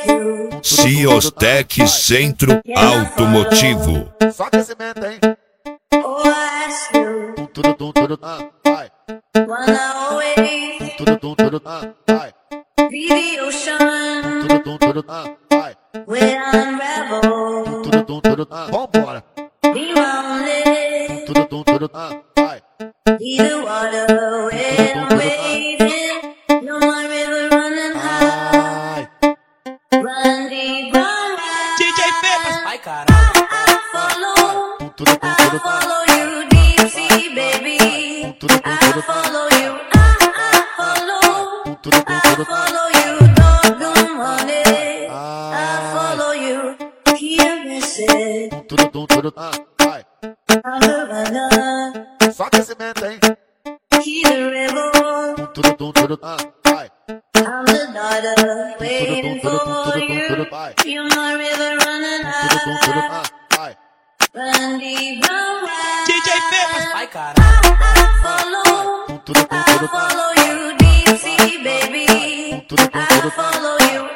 Ciostec Centro Automotivo. Só aquecimento, hein? Tudo, vai. Tudo, vai. Tudo, vai. Tudo, vambora. Tudo, vai. DJ Pepas. Ai, caralho. Tudo, Follow you deep sea, baby. I follow you. I follow you, dog money. I follow you. Hear me say. tudo, vai. I'm the runner. Só aquecimento, hein? Hear the river. Tudo, vai. I'm the daughter waiting for you. vai. Feel my river running high. Vai. Run deep, run wide. DJ Pepas. Ai, caralho. I follow you deep sea, baby. I follow you.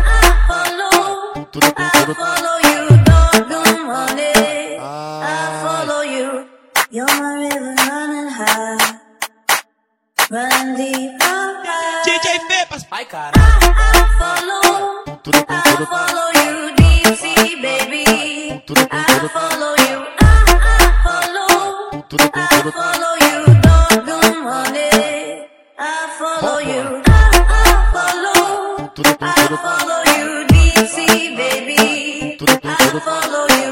I follow you, dog money. I follow you. You're my river running high. Run deep, run wide. DJ Pepas. Ai, caralho. I follow you deep sea, baby. I follow you. I follow you, dog money. I follow you. I follow you deep sea, baby. I follow you.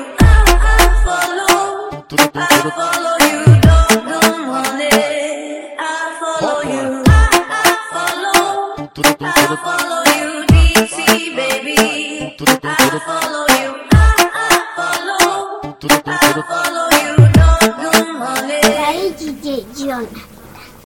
I follow you, dog money. I follow you. I follow you deep sea, baby. I follow you. I follow you, dog money. Aí, DJ Jonah.